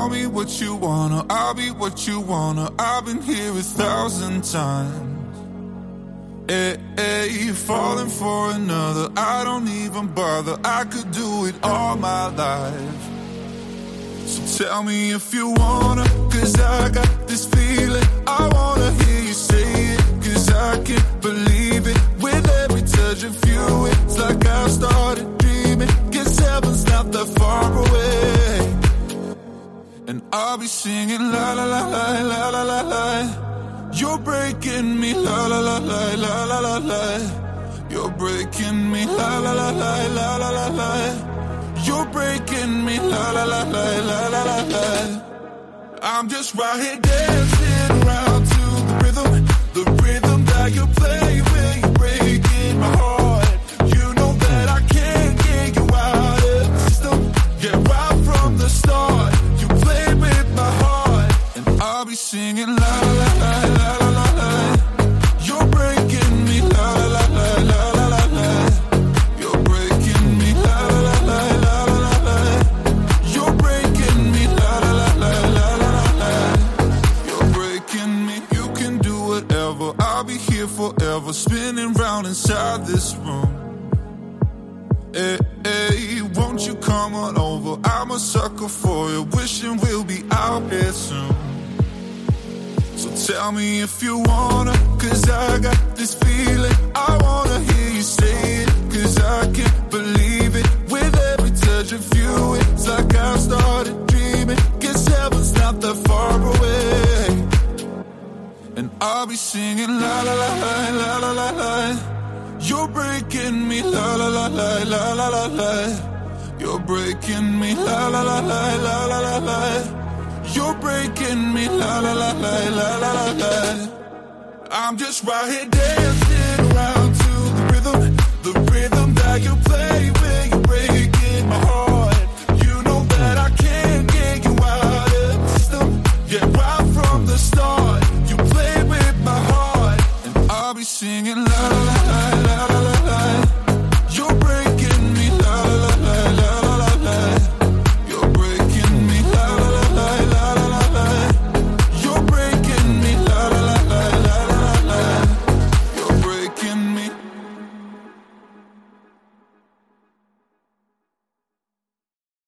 me what you wanna, I'll be what you wanna. I've been here 1,000 times. Hey, falling for another, I don't even bother. I could do it all my life. So tell me if you wanna, cause I got this feeling. I wanna hear you say it, cause I can't believe it. With every touch of you, it's like I've started dreaming. Guess heaven's not that far away. And I'll be singing la la la la la la la la. You're breaking me la la la la la la la la. You're breaking me la la la la la la la la. You're breaking me la la la la la la la la. I'm just right here dancing around to the rhythm that you play when you're breaking my heart. You know that I can't get you out of the system. Yeah, right from the start, you played with my heart, and I'll be singing la la la la la la la. You're breaking me la la la la la la la. You're breaking me la la la la la la la. You're breaking me la la la la la la la. You're breaking me. You can do whatever. I'll be here forever, spinning round inside this room. Hey, won't you come on over? I'm a sucker for you, wishing we'll be out here soon. So tell me if you wanna, cause I got this feeling. I wanna hear you say it, cause I can't believe it. With every touch of you, it's like I've started dreaming. Guess heaven's not that far away. And I'll be singing la la la la la la la la. You're breaking me la la la la la la la la. You're breaking me la la la la la la la la. You're breaking me la la la la la la la la. I'm just right here dancing